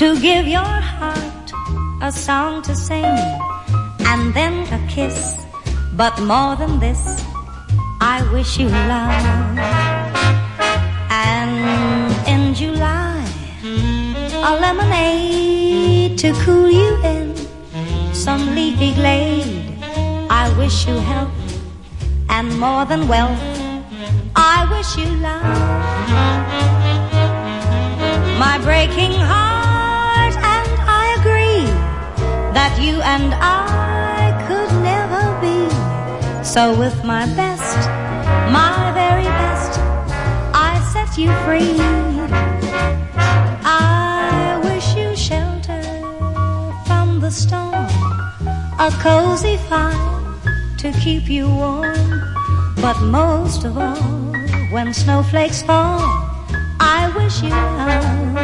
to give your heart a song to sing, and then a kiss. But more than this, I wish you love. And in July, a lemonade to cool you in some leafy glade. I wish you health and more than wealth. I wish you love. My breaking heart and I agree that you and I could never be. So with my best, my very best, I set you free. I wish you shelter from the storm, a cozy fire to keep you warm. But most of all, when snowflakes fall, I wish you love.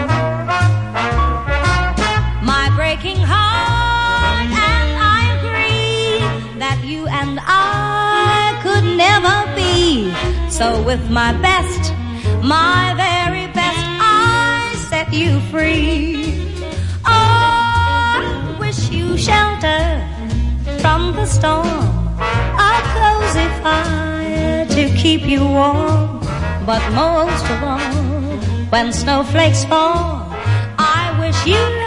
My breaking heart and I agree that you and I could never be. So with my best, my very best, I set you free. Oh, I wish you shelter from the storm, a cozy fire to keep you warm. But most of all, when snowflakes fall, I wish you